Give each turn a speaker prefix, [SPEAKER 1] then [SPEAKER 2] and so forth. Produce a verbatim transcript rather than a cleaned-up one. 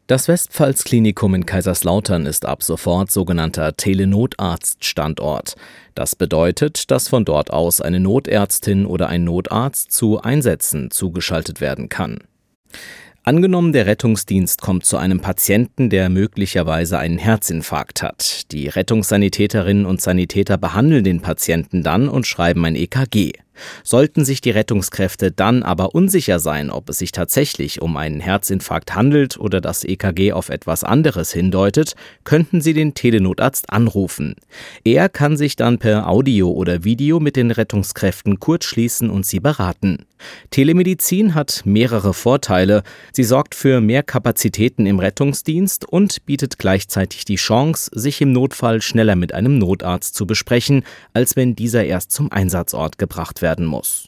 [SPEAKER 1] Das Westpfalz-Klinikum in Kaiserslautern ist ab sofort sogenannter Telenotarzt-Standort. Das bedeutet, dass von dort aus eine Notärztin oder ein Notarzt zu Einsätzen zugeschaltet werden kann. Angenommen, der Rettungsdienst kommt zu einem Patienten, der möglicherweise einen Herzinfarkt hat. Die Rettungssanitäterinnen und Sanitäter behandeln den Patienten dann und schreiben ein E K G. Sollten sich die Rettungskräfte dann aber unsicher sein, ob es sich tatsächlich um einen Herzinfarkt handelt oder das E K G auf etwas anderes hindeutet, könnten sie den Telenotarzt anrufen. Er kann sich dann per Audio oder Video mit den Rettungskräften kurzschließen und sie beraten. Telemedizin hat mehrere Vorteile. Sie sorgt für mehr Kapazitäten im Rettungsdienst und bietet gleichzeitig die Chance, sich im Notfall schneller mit einem Notarzt zu besprechen, als wenn dieser erst zum Einsatzort gebracht werden muss.